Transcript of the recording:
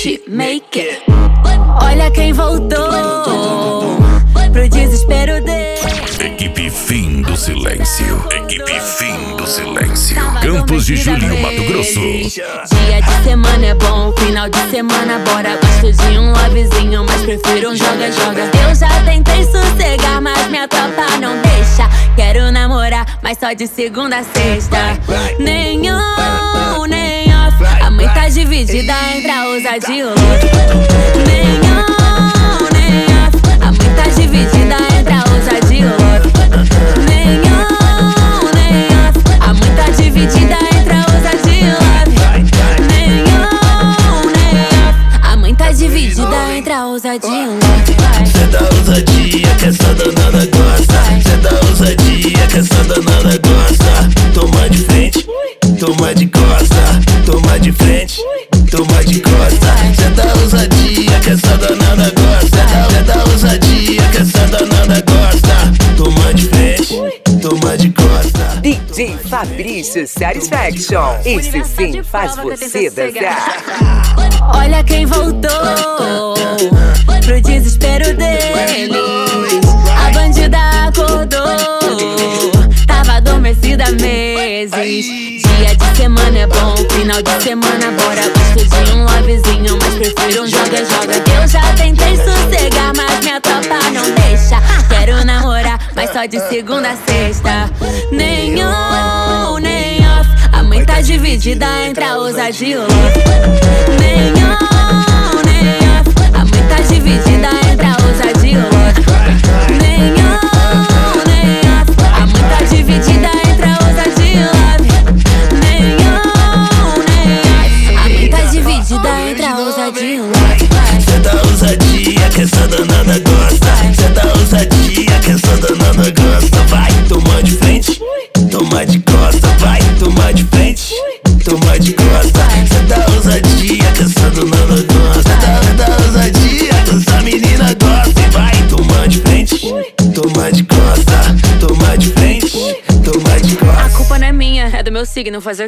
She make it. Olha quem voltou pro desespero dele. Equipe Fim do Silêncio. Equipe Fim do Silêncio. Campos de Julinho, Mato Grosso. Dia de semana é bom, final de semana bora. Gosto de um lovezinho, mas prefiro um joga-joga. Eu já tentei sossegar, mas minha tropa não deixa. Quero namorar, mas só de segunda a sexta. Nem on, nem off. A mãe tá dividida entre a ousadia e o love. Nem on, nem off. A mãe tá dividida entre a ousadia e o love. Nem on, nem off. A mãe tá dividida entre a ousadia e o love. Nem on, nem off. A mãe tá dividida entre a ousadia e o love. Cê dá ousadia que essa danada gosta. Cê dá ousadia que essa danada gosta. Toma de frente, toma de costa. Toma de frente, toma de costa. Cê dá ousadia que essa danada gosta. Cê dá ousadia que essa danada gosta. Toma de frente, toma de costa. DJ Fabrício Satisfaction. Esse sim faz você dançar. Olha quem voltou pro desespero deles. A bandida acordou, tava adormecida há meses. Dia de semana é bom, final de semana bora. Gosto de um lovezinho, mas prefiro um joga-joga. Eu já tentei sossegar, mas minha tropa não deixa. Quero namorar, mas só de segunda a sexta. Nem on, nem off. A mãe tá dividida entre a ousadia e o love. Nem on, nem off. A mãe tá dividida entre a ousadia e o love. Nem on, nem off. A mãe tá dividida entre a ousadia e o love. Nem on, nem off. A mãe tá dividida entre a ousadia e o love. Cê dá ousadia que essa danada gosta. Cê dá ousadia que essa danada gosta. Vai, toma de frente, toma de costa. Vai, toma de frente, toma de costa. Cê dá ousadia que essa danada gosta. Cê dá ousadia que essa menina gosta. E vai, toma de frente, toma de costa. Toma de frente, toma de costa. A culpa não é minha, é do meu signo fazer